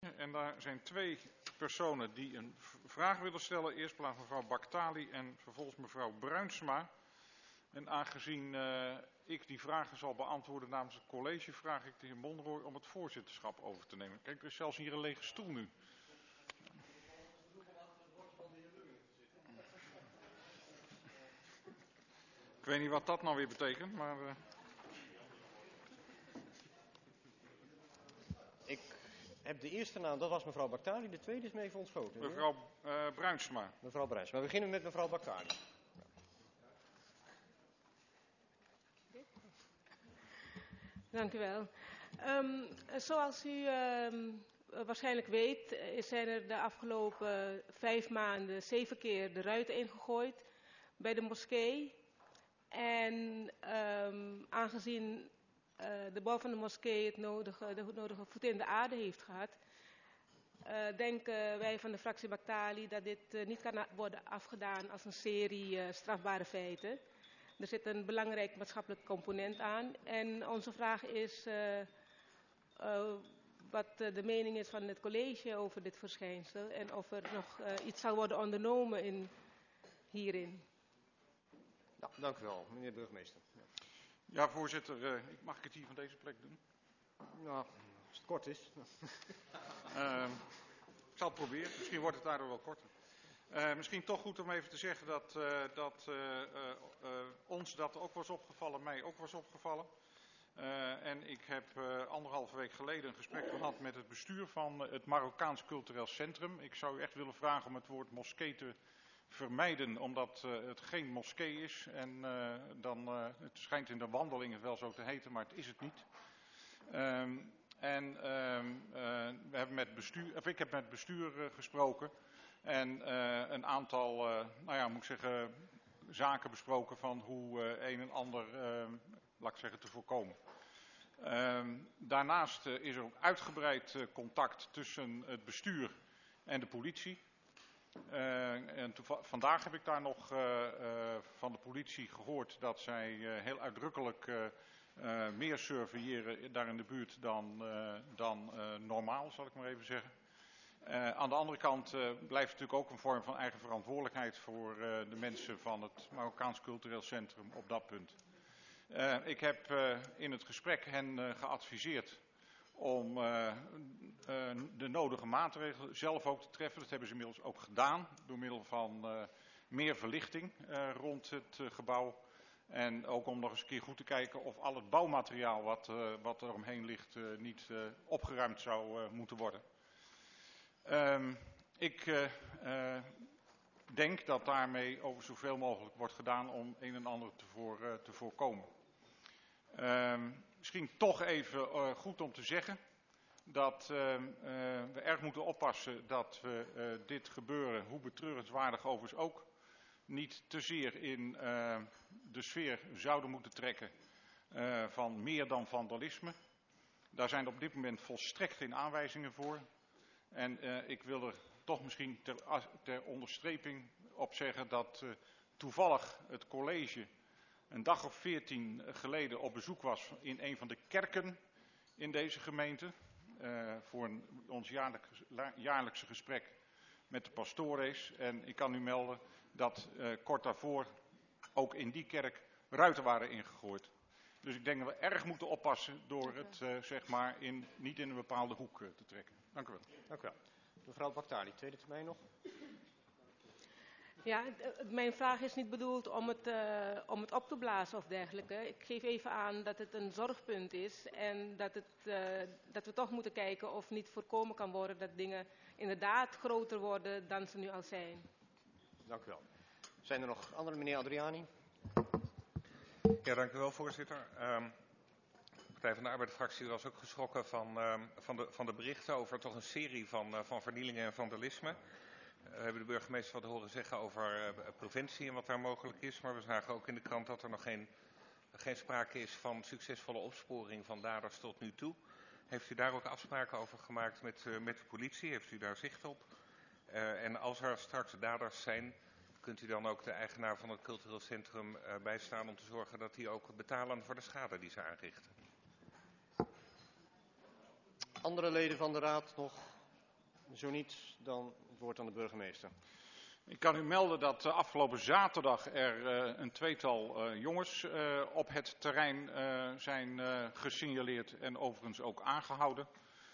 En daar zijn twee personen die een vraag willen stellen. Eerst plaats mevrouw Baktali en vervolgens mevrouw Bruinsma. En aangezien ik die vragen zal beantwoorden namens het college, vraag ik de heer Monroy om het voorzitterschap over te nemen. Kijk, er is zelfs hier een lege stoel nu. Ik weet niet wat dat nou weer betekent, maar... Ik heb de eerste naam, dat was mevrouw Baktali. De tweede is me even ontschoten. Mevrouw Bruinsma. Mevrouw Bruinsma. We beginnen met mevrouw Baktali. Dank u wel. Zoals u waarschijnlijk weet, zijn er de afgelopen 5 maanden 7 keer de ruiten ingegooid bij de moskee. En aangezien de bouw van de moskee de nodige voet in de aarde heeft gehad, denken wij van de fractie Baktali dat dit niet kan worden afgedaan als een serie strafbare feiten. Er zit een belangrijk maatschappelijk component aan. En onze vraag is wat de mening is van het college over dit verschijnsel. En of er nog iets zal worden ondernomen hierin. Nou, dank u wel, meneer de burgemeester. Ja, voorzitter, mag ik het hier van deze plek doen? Nou, als het kort is. Ik zal het proberen, misschien wordt het daardoor wel korter. Misschien toch goed om even te zeggen dat ons dat ook was opgevallen, mij ook was opgevallen. En ik heb 1,5 week geleden een gesprek gehad met het bestuur van het Marokkaans Cultureel Centrum. Ik zou u echt willen vragen om het woord moskee te vermijden, omdat het geen moskee is. En het schijnt in de wandelingen wel zo te heten, maar het is het niet. Ik heb met het bestuur gesproken en een aantal, zaken besproken van hoe een en ander, te voorkomen. Daarnaast is er ook uitgebreid contact tussen het bestuur en de politie. Vandaag heb ik daar nog van de politie gehoord dat zij heel uitdrukkelijk meer surveilleren daar in de buurt dan normaal, zal ik maar even zeggen. Aan de andere kant blijft het natuurlijk ook een vorm van eigen verantwoordelijkheid voor de mensen van het Marokkaans Cultureel Centrum op dat punt. Ik heb in het gesprek hen geadviseerd om de nodige maatregelen zelf ook te treffen. Dat hebben ze inmiddels ook gedaan door middel van meer verlichting rond het gebouw. En ook om nog eens een keer goed te kijken of al het bouwmateriaal wat er omheen ligt niet opgeruimd zou moeten worden. Ik denk dat daarmee over zoveel mogelijk wordt gedaan om een en ander te voorkomen. Misschien toch even goed om te zeggen dat we erg moeten oppassen dat we dit gebeuren, hoe betreurenswaardig overigens ook, niet te zeer in de sfeer zouden moeten trekken van meer dan vandalisme. Daar zijn op dit moment volstrekt geen aanwijzingen voor. En ik wil er toch misschien ter onderstreping op zeggen dat toevallig het college een dag of 14 geleden op bezoek was in een van de kerken in deze gemeente. Voor ons jaarlijkse gesprek met de pastores. En ik kan u melden dat kort daarvoor ook in die kerk ruiten waren ingegooid. Dus ik denk dat we erg moeten oppassen door het niet in een bepaalde hoek te trekken. Dank u wel. Dank u wel. Mevrouw Baktali, tweede termijn nog. Ja, mijn vraag is niet bedoeld om het op te blazen of dergelijke. Ik geef even aan dat het een zorgpunt is en dat we toch moeten kijken of niet voorkomen kan worden dat dingen inderdaad groter worden dan ze nu al zijn. Dank u wel. Zijn er nog andere, meneer Adriani? Ja, dank u wel, voorzitter. De Partij van de Arbeid-fractie was ook geschrokken van de berichten over toch een serie van vernielingen en vandalisme. We hebben de burgemeester wat horen zeggen over preventie en wat daar mogelijk is. Maar we zagen ook in de krant dat er nog geen sprake is van succesvolle opsporing van daders tot nu toe. Heeft u daar ook afspraken over gemaakt met de politie? Heeft u daar zicht op? En als er straks daders zijn, kunt u dan ook de eigenaar van het cultureel centrum bijstaan om te zorgen dat die ook betalen voor de schade die ze aanrichten? Andere leden van de raad nog? Zo niet, dan het woord aan de burgemeester. Ik kan u melden dat afgelopen zaterdag er een tweetal jongens op het terrein zijn gesignaleerd en overigens ook aangehouden.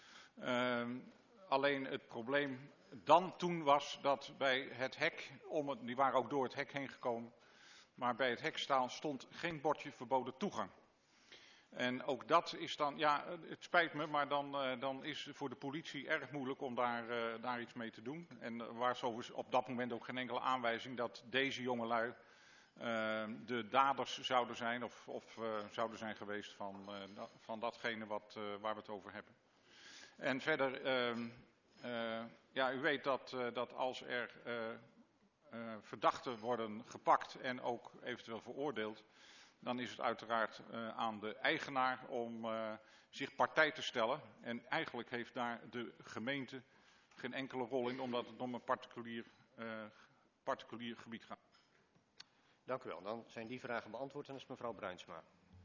Alleen het probleem toen was dat bij het hek, die waren ook door het hek heen gekomen, maar bij het hek stond geen bordje verboden toegang. En ook dat is dan, ja, het spijt me, maar dan is het voor de politie erg moeilijk om daar iets mee te doen. En er was op dat moment ook geen enkele aanwijzing dat deze jongelui de daders zouden zijn of zouden zijn geweest van datgene waar we het over hebben. En verder, ja, u weet dat als er verdachten worden gepakt en ook eventueel veroordeeld, dan is het uiteraard aan de eigenaar om zich partij te stellen. En eigenlijk heeft daar de gemeente geen enkele rol in, omdat het om een particulier gebied gaat. Dank u wel. Dan zijn die vragen beantwoord en dan is mevrouw Bruinsma.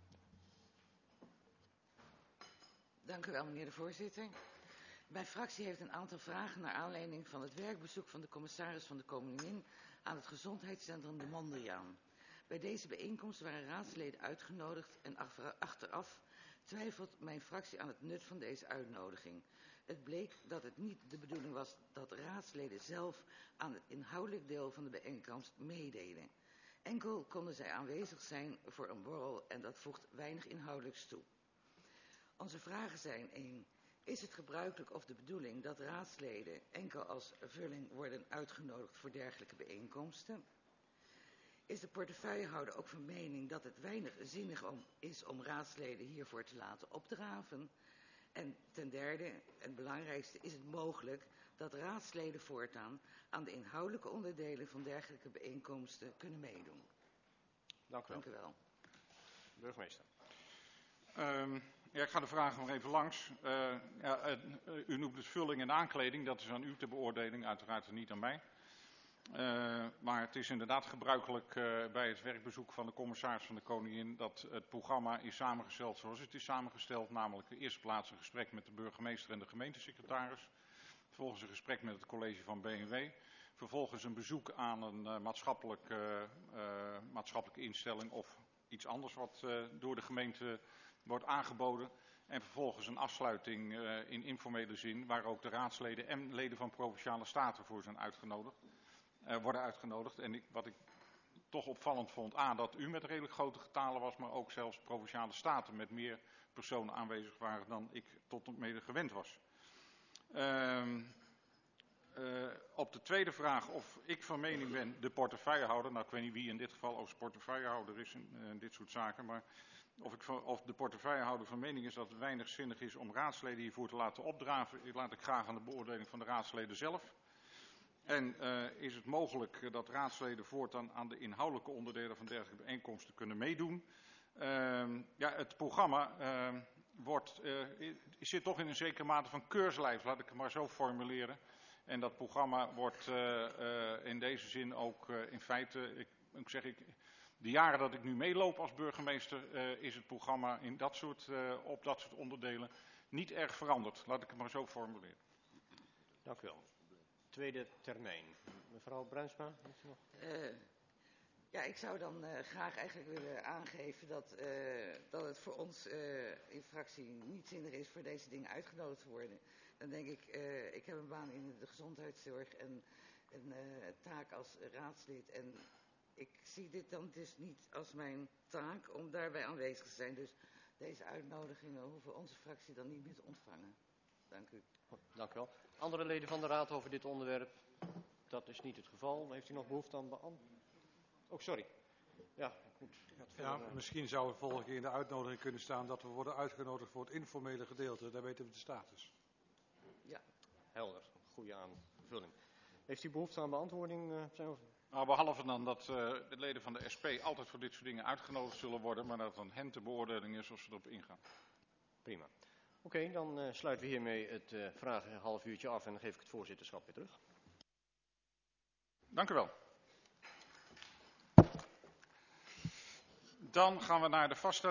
Dank u wel, meneer de voorzitter. Mijn fractie heeft een aantal vragen naar aanleiding van het werkbezoek van de commissaris van de Koningin aan het gezondheidscentrum de Mondriaan. Bij deze bijeenkomst waren raadsleden uitgenodigd en achteraf twijfelt mijn fractie aan het nut van deze uitnodiging. Het bleek dat het niet de bedoeling was dat raadsleden zelf aan het inhoudelijk deel van de bijeenkomst meededen. Enkel konden zij aanwezig zijn voor een borrel en dat voegt weinig inhoudelijks toe. Onze vragen zijn 1. Is het gebruikelijk of de bedoeling dat raadsleden enkel als vulling worden uitgenodigd voor dergelijke bijeenkomsten? Is de portefeuillehouder ook van mening dat het weinig zinnig is om raadsleden hiervoor te laten opdraven? En ten derde, het belangrijkste, is het mogelijk dat raadsleden voortaan aan de inhoudelijke onderdelen van dergelijke bijeenkomsten kunnen meedoen? Dank u wel. Dank u wel. Burgemeester. Ja, ik ga de vragen nog even langs. U noemt het vulling en aankleding, dat is aan u ter beoordeling, uiteraard niet aan mij. Maar het is inderdaad gebruikelijk bij het werkbezoek van de commissaris van de Koningin dat het programma is samengesteld zoals het is samengesteld. Namelijk in de eerste plaats een gesprek met de burgemeester en de gemeentesecretaris. Vervolgens een gesprek met het college van B&W. Vervolgens een bezoek aan een maatschappelijke instelling of iets anders wat door de gemeente wordt aangeboden. En vervolgens een afsluiting in informele zin waar ook de raadsleden en leden van Provinciale Staten voor zijn worden uitgenodigd. En wat ik toch opvallend vond, dat u met redelijk grote getalen was, maar ook zelfs Provinciale Staten met meer personen aanwezig waren dan ik tot mede gewend was. Op de tweede vraag of ik van mening ben, de portefeuillehouder, nou ik weet niet wie in dit geval als portefeuillehouder is in dit soort zaken, maar of de portefeuillehouder van mening is dat het weinig zinnig is om raadsleden hiervoor te laten opdraven, laat ik graag aan de beoordeling van de raadsleden zelf. En is het mogelijk dat raadsleden voortaan aan de inhoudelijke onderdelen van dergelijke bijeenkomsten kunnen meedoen? Ja, het programma zit toch in een zekere mate van keurslijf, laat ik het maar zo formuleren. En dat programma wordt in deze zin ook in feite, de jaren dat ik nu meeloop als burgemeester, is het programma op dat soort onderdelen niet erg veranderd. Laat ik het maar zo formuleren. Dank u wel. Tweede termijn. Mevrouw Bruinsma. Ja, ik zou dan graag eigenlijk willen aangeven dat het voor ons in fractie niet zinnig is voor deze dingen uitgenodigd te worden. Dan denk ik heb een baan in de gezondheidszorg en een taak als raadslid. En ik zie dit dan dus niet als mijn taak om daarbij aanwezig te zijn. Dus deze uitnodigingen hoeven onze fractie dan niet meer te ontvangen. Dank u. Dank u wel. Andere leden van de raad over dit onderwerp? Dat is niet het geval. Heeft u nog behoefte aan beantwoorden? Oh, sorry. Ja, goed. Misschien zou er volgende keer in de uitnodiging kunnen staan dat we worden uitgenodigd voor het informele gedeelte. Daar weten we de status. Ja. Helder. Goede aanvulling. Heeft u behoefte aan beantwoording? Nou, behalve dan dat de leden van de SP altijd voor dit soort dingen uitgenodigd zullen worden, maar dat het aan hen te beoordeling is of ze erop ingaan. Prima. Oké, dan sluiten we hiermee het vragen half uurtje af en dan geef ik het voorzitterschap weer terug. Dank u wel. Dan gaan we naar de vaststelling.